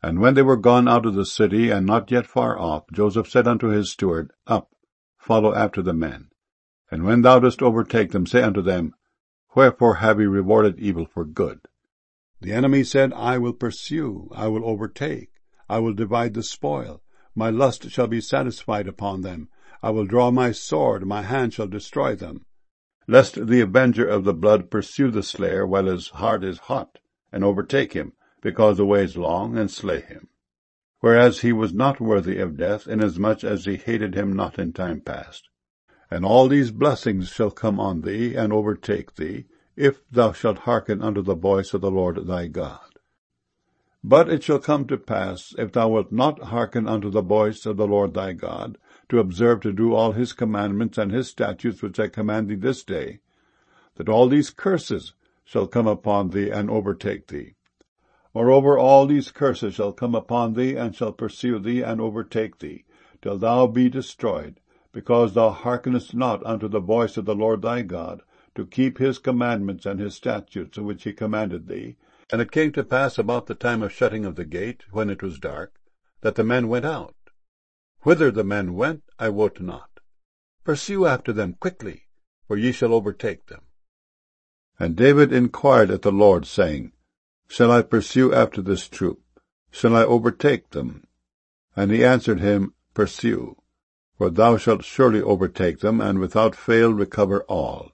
And when they were gone out of the city, and not yet far off, Joseph said unto his steward, Up, follow after the men. And when thou dost overtake them, say unto them, Wherefore have ye rewarded evil for good? The enemy said, I will pursue, I will overtake, I will divide the spoil. My lust shall be satisfied upon them. I will draw my sword, my hand shall destroy them. Lest the avenger of the blood pursue the slayer while his heart is hot, and overtake him, because the way is long, and slay him. Whereas he was not worthy of death, inasmuch as he hated him not in time past. And all these blessings shall come on thee, and overtake thee, if thou shalt hearken unto the voice of the Lord thy God. But it shall come to pass, if thou wilt not hearken unto the voice of the Lord thy God, to observe to do all his commandments and his statutes which I command thee this day, that all these curses shall come upon thee and overtake thee. Moreover, all these curses shall come upon thee, and shall pursue thee, and overtake thee, till thou be destroyed, because thou hearkenest not unto the voice of the Lord thy God, to keep his commandments and his statutes which he commanded thee. And it came to pass about the time of shutting of the gate, when it was dark, that the men went out. Whither the men went, I wot not. Pursue after them quickly, for ye shall overtake them. And David inquired at the Lord, saying, Shall I pursue after this troop? Shall I overtake them? And he answered him, Pursue, for thou shalt surely overtake them, and without fail recover all.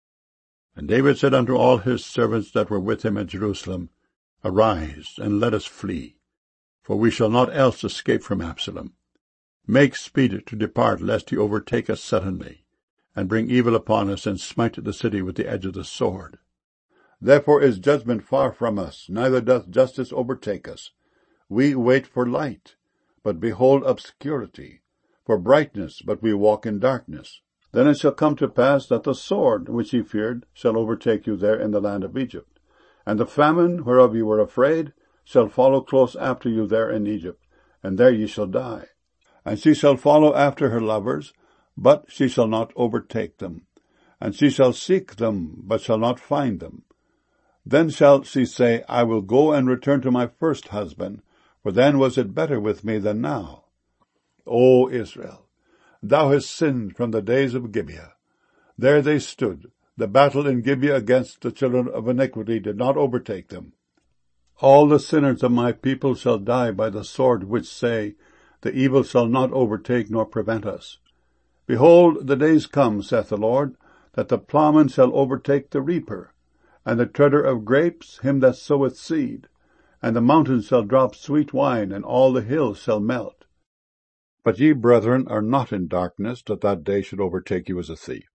And David said unto all his servants that were with him at Jerusalem, Arise, and let us flee, for we shall not else escape from Absalom. Make speed to depart, lest he overtake us suddenly, and bring evil upon us, and smite the city with the edge of the sword. Therefore is judgment far from us, neither doth justice overtake us. We wait for light, but behold obscurity, for brightness, but we walk in darkness. Then it shall come to pass that the sword which ye feared shall overtake you there in the land of Egypt, and the famine whereof ye were afraid shall follow close after you there in Egypt, and there ye shall die. And she shall follow after her lovers, but she shall not overtake them. And she shall seek them, but shall not find them. Then shall she say, I will go and return to my first husband, for then was it better with me than now. O Israel, thou hast sinned from the days of Gibeah. There they stood. The battle in Gibeah against the children of iniquity did not overtake them. All the sinners of my people shall die by the sword, which say, The evil shall not overtake nor prevent us. Behold, the days come, saith the Lord, that the plowman shall overtake the reaper, and the treader of grapes him that soweth seed. And the mountains shall drop sweet wine, and all the hills shall melt. But ye, brethren, are not in darkness, that that day should overtake you as a thief.